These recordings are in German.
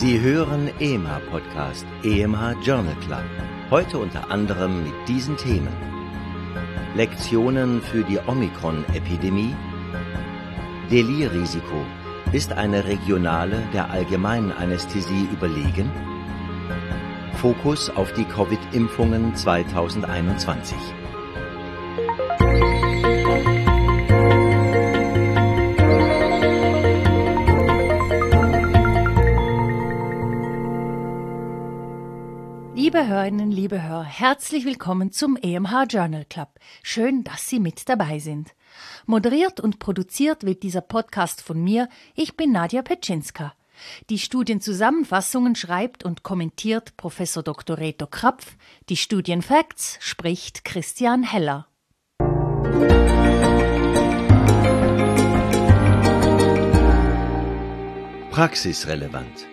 Sie hören EMH-Podcast, EMH Journal Club. Heute unter anderem mit diesen Themen: Lektionen für die Omikron-Epidemie, Delirrisiko. Ist eine regionale der allgemeinen Anästhesie überlegen? Fokus auf die Covid-Impfungen 2021. Liebe Hörerinnen, liebe Hörer, herzlich willkommen zum EMH Journal Club. Schön, dass Sie mit dabei sind. Moderiert und produziert wird dieser Podcast von mir. Ich bin Nadja Petschinska. Die Studienzusammenfassungen schreibt und kommentiert Professor Dr. Reto Krapf. Die Studienfacts spricht Christian Heller. Praxisrelevant.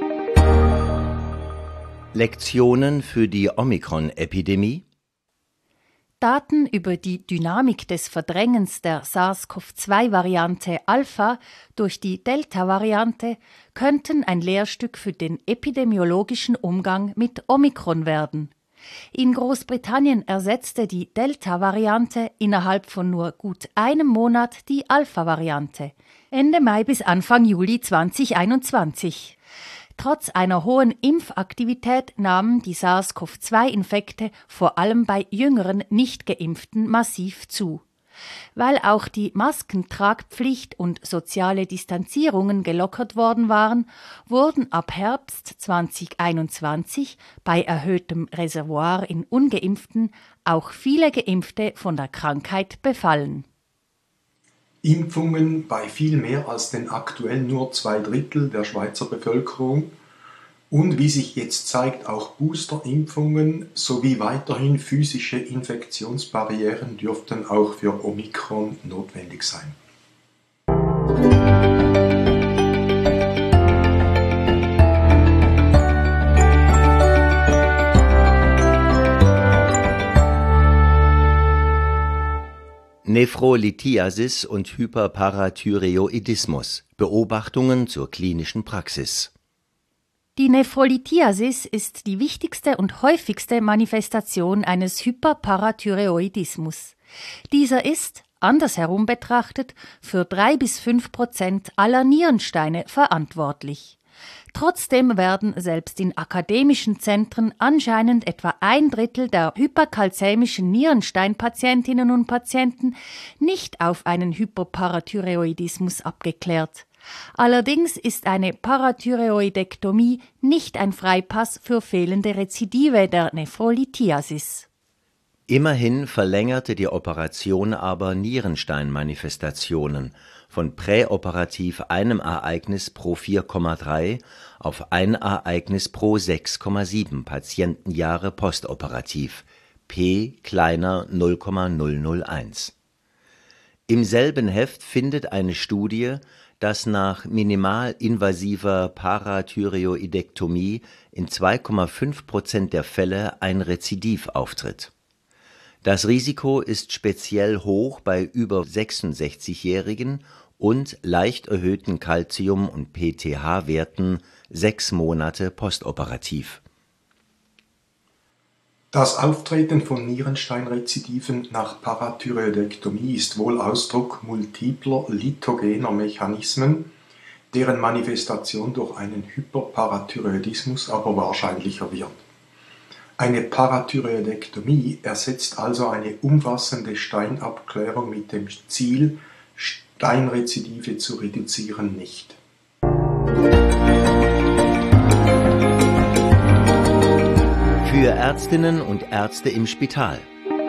Lektionen für die Omikron-Epidemie. Daten über die Dynamik des Verdrängens der SARS-CoV-2-Variante Alpha durch die Delta-Variante könnten ein Lehrstück für den epidemiologischen Umgang mit Omikron werden. In Großbritannien ersetzte die Delta-Variante innerhalb von nur gut einem Monat die Alpha-Variante, Ende Mai bis Anfang Juli 2021. Trotz einer hohen Impfaktivität nahmen die SARS-CoV-2-Infekte vor allem bei jüngeren Nicht-Geimpften massiv zu. Weil auch die Maskentragpflicht und soziale Distanzierungen gelockert worden waren, wurden ab Herbst 2021 bei erhöhtem Reservoir in Ungeimpften auch viele Geimpfte von der Krankheit befallen. Impfungen bei viel mehr als den aktuell nur 2/3 der Schweizer Bevölkerung und wie sich jetzt zeigt auch Boosterimpfungen sowie weiterhin physische Infektionsbarrieren dürften auch für Omikron notwendig sein. Nephrolithiasis und Hyperparathyreoidismus. Beobachtungen zur klinischen Praxis. Die Nephrolithiasis ist die wichtigste und häufigste Manifestation eines Hyperparathyreoidismus. Dieser ist, andersherum betrachtet, für 3-5% aller Nierensteine verantwortlich. Trotzdem werden selbst in akademischen Zentren anscheinend etwa 1/3 der hyperkalzämischen Nierensteinpatientinnen und Patienten nicht auf einen Hyperparathyreoidismus abgeklärt. Allerdings ist eine Parathyreoidektomie nicht ein Freipass für fehlende Rezidive der Nephrolithiasis. Immerhin verlängerte die Operation aber Nierensteinmanifestationen von präoperativ einem Ereignis pro 4,3 auf ein Ereignis pro 6,7 Patientenjahre postoperativ, p kleiner 0,001. Im selben Heft findet eine Studie, dass nach minimalinvasiver Parathyreoidektomie in 2,5% der Fälle ein Rezidiv auftritt. Das Risiko ist speziell hoch bei über 66-Jährigen und leicht erhöhten Calcium- und PTH-Werten 6 Monate postoperativ. Das Auftreten von Nierensteinrezidiven nach Parathyreoidektomie ist wohl Ausdruck multipler lithogener Mechanismen, deren Manifestation durch einen Hyperparathyreoidismus aber wahrscheinlicher wird. Eine Parathyreoidektomie ersetzt also eine umfassende Steinabklärung mit dem Ziel, Steinrezidive zu reduzieren, nicht. Für Ärztinnen und Ärzte im Spital.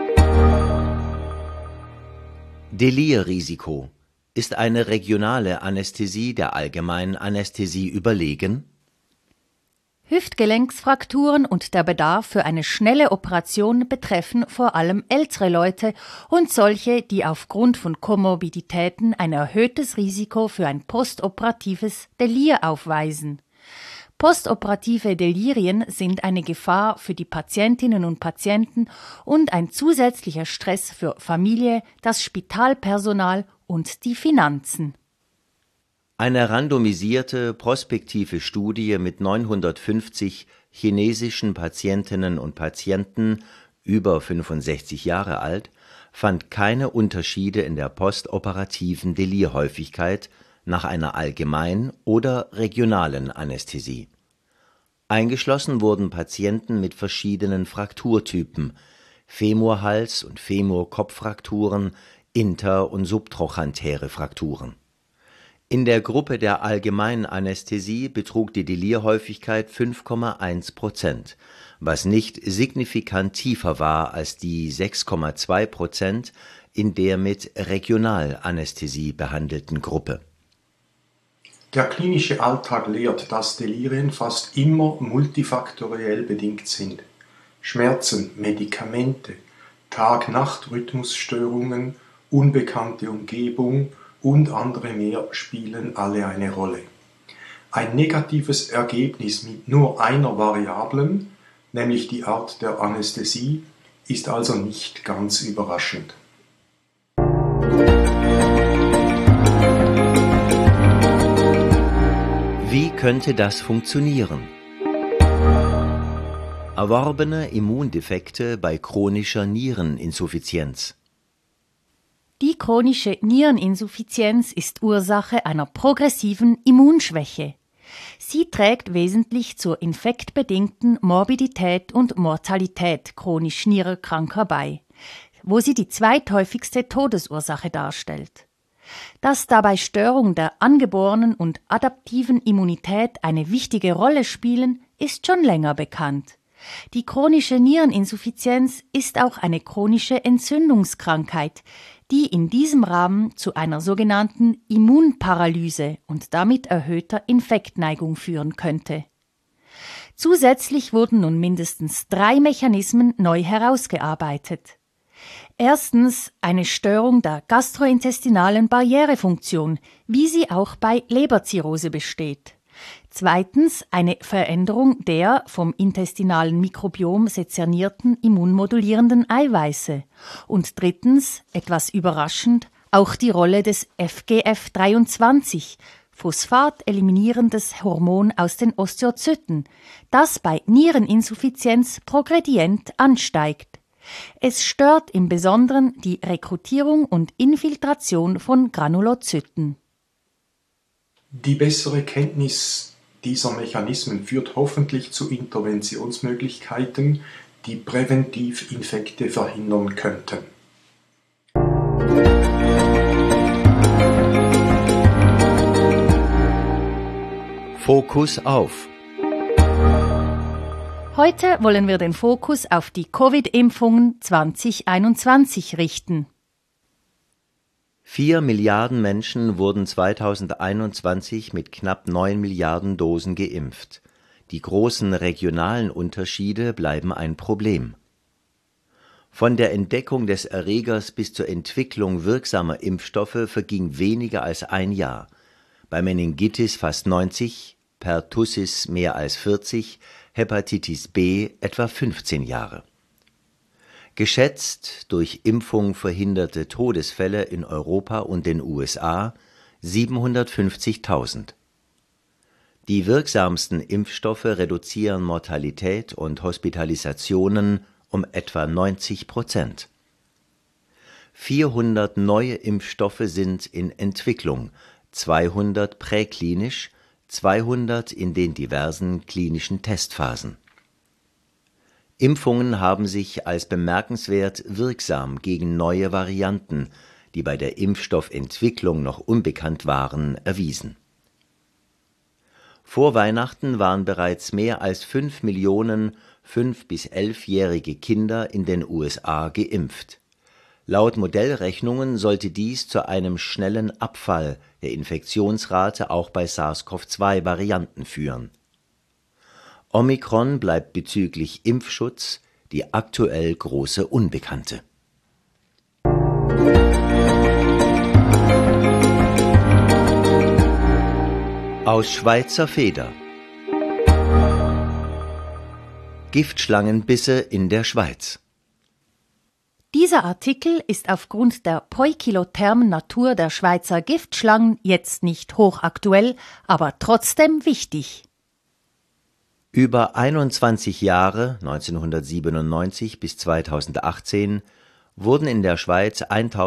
Delirrisiko. Ist eine regionale Anästhesie der allgemeinen Anästhesie überlegen? Hüftgelenksfrakturen und der Bedarf für eine schnelle Operation betreffen vor allem ältere Leute und solche, die aufgrund von Komorbiditäten ein erhöhtes Risiko für ein postoperatives Delir aufweisen. Postoperative Delirien sind eine Gefahr für die Patientinnen und Patienten und ein zusätzlicher Stress für Familie, das Spitalpersonal und die Finanzen. Eine randomisierte, prospektive Studie mit 950 chinesischen Patientinnen und Patienten über 65 Jahre alt fand keine Unterschiede in der postoperativen Delirhäufigkeit nach einer allgemeinen oder regionalen Anästhesie. Eingeschlossen wurden Patienten mit verschiedenen Frakturtypen, Femorhals- und Femorkopffrakturen, inter- und subtrochantäre Frakturen. In der Gruppe der allgemeinen Anästhesie betrug die Delirhäufigkeit 5,1%, was nicht signifikant tiefer war als die 6,2% in der mit Regionalanästhesie behandelten Gruppe. Der klinische Alltag lehrt, dass Delirien fast immer multifaktoriell bedingt sind. Schmerzen, Medikamente, Tag-Nacht-Rhythmusstörungen, unbekannte Umgebung und andere mehr spielen alle eine Rolle. Ein negatives Ergebnis mit nur einer Variablen, nämlich die Art der Anästhesie, ist also nicht ganz überraschend. Wie könnte das funktionieren? Erworbene Immundefekte bei chronischer Niereninsuffizienz. Die chronische Niereninsuffizienz ist Ursache einer progressiven Immunschwäche. Sie trägt wesentlich zur infektbedingten Morbidität und Mortalität chronisch Niererkranker bei, wo sie die zweithäufigste Todesursache darstellt. Dass dabei Störungen der angeborenen und adaptiven Immunität eine wichtige Rolle spielen, ist schon länger bekannt. Die chronische Niereninsuffizienz ist auch eine chronische Entzündungskrankheit, die in diesem Rahmen zu einer sogenannten Immunparalyse und damit erhöhter Infektneigung führen könnte. Zusätzlich wurden nun mindestens 3 Mechanismen neu herausgearbeitet. Erstens eine Störung der gastrointestinalen Barrierefunktion, wie sie auch bei Leberzirrhose besteht. Zweitens eine Veränderung der vom intestinalen Mikrobiom sezernierten immunmodulierenden Eiweiße. Und drittens, etwas überraschend, auch die Rolle des FGF23, phosphat-eliminierendes Hormon aus den Osteozyten, das bei Niereninsuffizienz progredient ansteigt. Es stört im Besonderen die Rekrutierung und Infiltration von Granulozyten. Die bessere Kenntnis dieser Mechanismen führt hoffentlich zu Interventionsmöglichkeiten, die präventiv Infekte verhindern könnten. Fokus auf. Heute wollen wir den Fokus auf die Covid-Impfungen 2021 richten. 4 Milliarden Menschen wurden 2021 mit knapp 9 Milliarden Dosen geimpft. Die großen regionalen Unterschiede bleiben ein Problem. Von der Entdeckung des Erregers bis zur Entwicklung wirksamer Impfstoffe verging weniger als ein Jahr. Bei Meningitis fast 90, Pertussis mehr als 40, Hepatitis B etwa 15 Jahre. Geschätzt durch Impfung verhinderte Todesfälle in Europa und den USA 750.000. Die wirksamsten Impfstoffe reduzieren Mortalität und Hospitalisationen um etwa 90%. 400 neue Impfstoffe sind in Entwicklung, 200 präklinisch, 200 in den diversen klinischen Testphasen. Impfungen haben sich als bemerkenswert wirksam gegen neue Varianten, die bei der Impfstoffentwicklung noch unbekannt waren, erwiesen. Vor Weihnachten waren bereits mehr als 5 Millionen 5- bis 11-jährige Kinder in den USA geimpft. Laut Modellrechnungen sollte dies zu einem schnellen Abfall der Infektionsrate auch bei SARS-CoV-2-Varianten führen. Omikron bleibt bezüglich Impfschutz die aktuell große Unbekannte. Aus Schweizer Feder. Giftschlangenbisse in der Schweiz. Dieser Artikel ist aufgrund der poikilothermen Natur der Schweizer Giftschlangen jetzt nicht hochaktuell, aber trotzdem wichtig. Über 21 Jahre, 1997 bis 2018, wurden in der Schweiz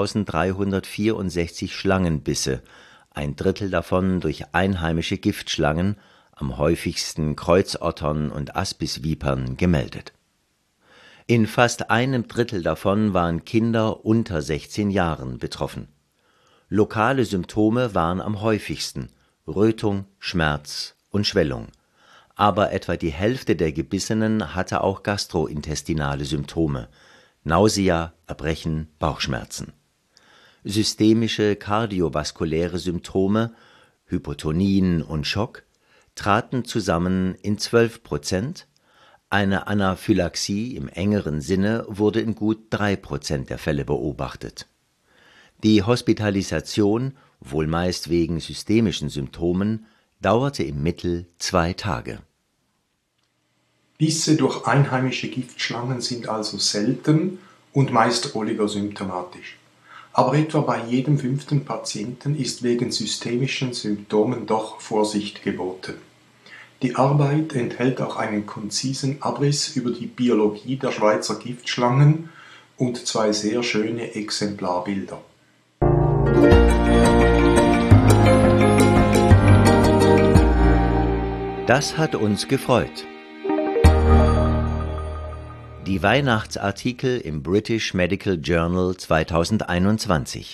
1364 Schlangenbisse, ein Drittel davon durch einheimische Giftschlangen, am häufigsten Kreuzottern und Aspisvipern, gemeldet. In fast einem Drittel davon waren Kinder unter 16 Jahren betroffen. Lokale Symptome waren am häufigsten Rötung, Schmerz und Schwellung. Aber etwa die Hälfte der Gebissenen hatte auch gastrointestinale Symptome, Nausea, Erbrechen, Bauchschmerzen. Systemische kardiovaskuläre Symptome, Hypotonien und Schock, traten zusammen in 12%, eine Anaphylaxie im engeren Sinne wurde in gut 3% der Fälle beobachtet. Die Hospitalisation, wohl meist wegen systemischen Symptomen, dauerte im Mittel 2 Tage. Bisse durch einheimische Giftschlangen sind also selten und meist oligosymptomatisch. Aber etwa bei jedem 5. Patienten ist wegen systemischen Symptomen doch Vorsicht geboten. Die Arbeit enthält auch einen konzisen Abriss über die Biologie der Schweizer Giftschlangen und 2 sehr schöne Exemplarbilder. Das hat uns gefreut. Die Weihnachtsartikel im British Medical Journal 2021.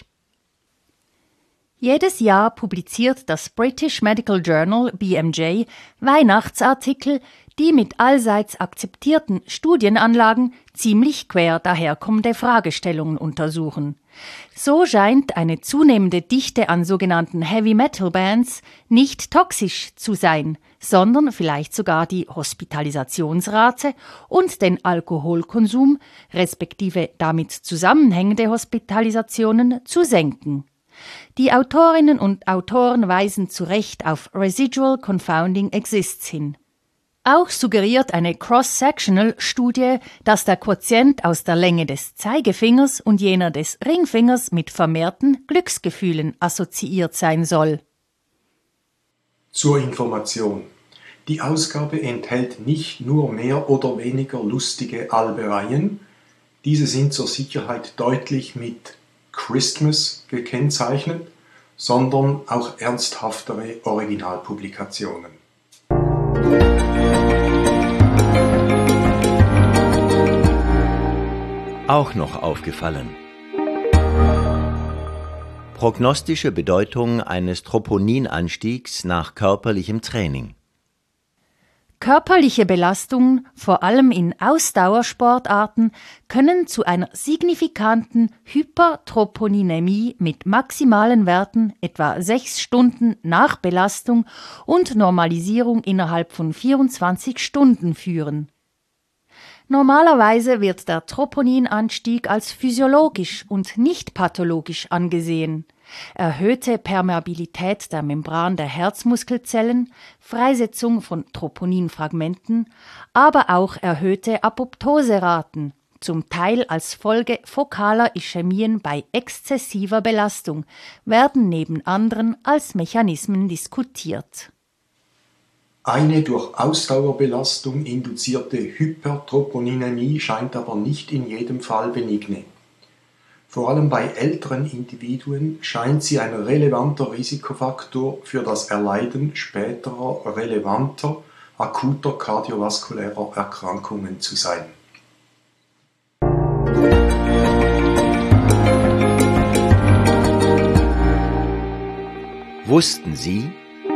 Jedes Jahr publiziert das British Medical Journal (BMJ) Weihnachtsartikel, die mit allseits akzeptierten Studienanlagen ziemlich quer daherkommende Fragestellungen untersuchen. So scheint eine zunehmende Dichte an sogenannten Heavy-Metal-Bands nicht toxisch zu sein, sondern vielleicht sogar die Hospitalisationsrate und den Alkoholkonsum, respektive damit zusammenhängende Hospitalisationen, zu senken. Die Autorinnen und Autoren weisen zu Recht auf Residual Confounding Exists hin. Auch suggeriert eine Cross-Sectional-Studie, dass der Quotient aus der Länge des Zeigefingers und jener des Ringfingers mit vermehrten Glücksgefühlen assoziiert sein soll. Zur Information: Die Ausgabe enthält nicht nur mehr oder weniger lustige Albereien, diese sind zur Sicherheit deutlich mit Christmas gekennzeichnet, sondern auch ernsthaftere Originalpublikationen. Auch noch aufgefallen. Prognostische Bedeutung eines Troponinanstiegs nach körperlichem Training. Körperliche Belastungen, vor allem in Ausdauersportarten, können zu einer signifikanten Hypertroponinemie mit maximalen Werten etwa 6 Stunden nach Belastung und Normalisierung innerhalb von 24 Stunden führen. Normalerweise wird der Troponinanstieg als physiologisch und nicht pathologisch angesehen. Erhöhte Permeabilität der Membran der Herzmuskelzellen, Freisetzung von Troponinfragmenten, aber auch erhöhte Apoptoseraten, zum Teil als Folge fokaler Ischämien bei exzessiver Belastung, werden neben anderen als Mechanismen diskutiert. Eine durch Ausdauerbelastung induzierte Hypertroponinemie scheint aber nicht in jedem Fall benigne. Vor allem bei älteren Individuen scheint sie ein relevanter Risikofaktor für das Erleiden späterer relevanter akuter kardiovaskulärer Erkrankungen zu sein. Wussten Sie?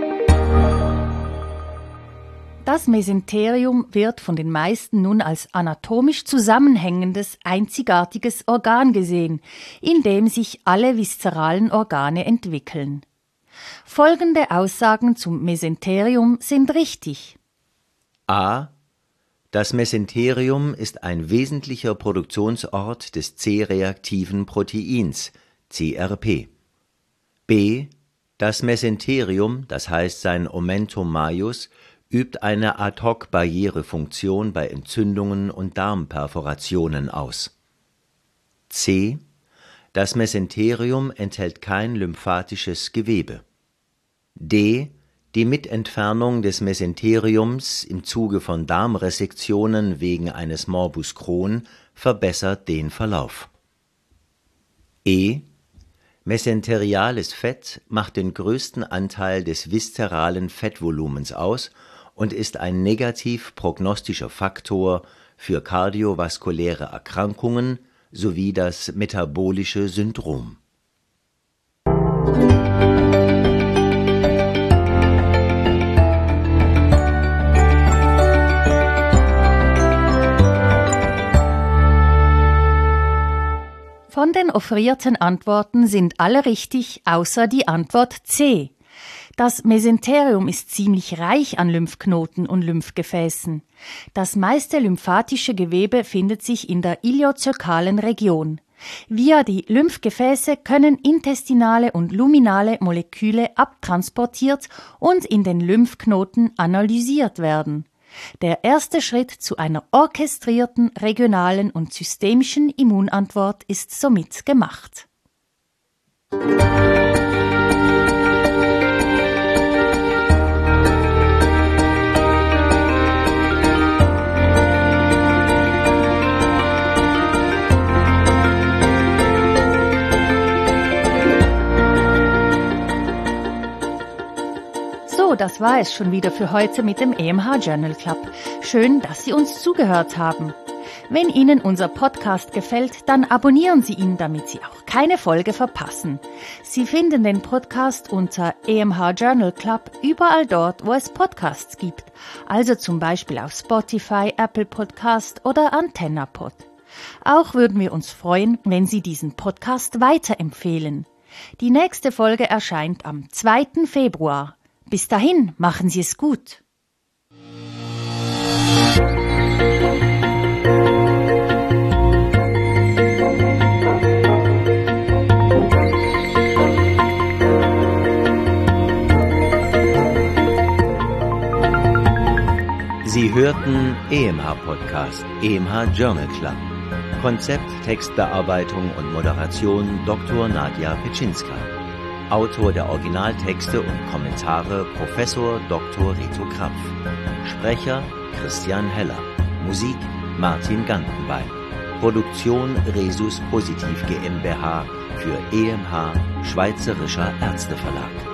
Das Mesenterium wird von den meisten nun als anatomisch zusammenhängendes, einzigartiges Organ gesehen, in dem sich alle viszeralen Organe entwickeln. Folgende Aussagen zum Mesenterium sind richtig. A. Das Mesenterium ist ein wesentlicher Produktionsort des C-reaktiven Proteins, CRP. B. Das Mesenterium, das heißt sein Omentum majus, übt eine Ad-hoc-Barrierefunktion bei Entzündungen und Darmperforationen aus. C. Das Mesenterium enthält kein lymphatisches Gewebe. D. Die Mitentfernung des Mesenteriums im Zuge von Darmresektionen wegen eines Morbus Crohn verbessert den Verlauf. E. Mesenteriales Fett macht den größten Anteil des viszeralen Fettvolumens aus und ist ein negativ prognostischer Faktor für kardiovaskuläre Erkrankungen sowie das metabolische Syndrom. Von den offerierten Antworten sind alle richtig, außer die Antwort C. Das Mesenterium ist ziemlich reich an Lymphknoten und Lymphgefäßen. Das meiste lymphatische Gewebe findet sich in der iliozökalen Region. Via die Lymphgefäße können intestinale und luminale Moleküle abtransportiert und in den Lymphknoten analysiert werden. Der erste Schritt zu einer orchestrierten, regionalen und systemischen Immunantwort ist somit gemacht. Das war es schon wieder für heute mit dem EMH Journal Club. Schön, dass Sie uns zugehört haben. Wenn Ihnen unser Podcast gefällt, dann abonnieren Sie ihn, damit Sie auch keine Folge verpassen. Sie finden den Podcast unter EMH Journal Club überall dort, wo es Podcasts gibt. Also zum Beispiel auf Spotify, Apple Podcast oder AntennaPod. Auch würden wir uns freuen, wenn Sie diesen Podcast weiterempfehlen. Die nächste Folge erscheint am 2. Februar. Bis dahin, machen Sie es gut. Sie hörten EMH Podcast, EMH Journal Club. Konzept, Textbearbeitung und Moderation Dr. Nadja Petschinska. Autor der Originaltexte und Kommentare Professor Dr. Reto Krapf. Sprecher Christian Heller. Musik Martin Gantenbein. Produktion Resus Positiv GmbH für EMH Schweizerischer Ärzteverlag.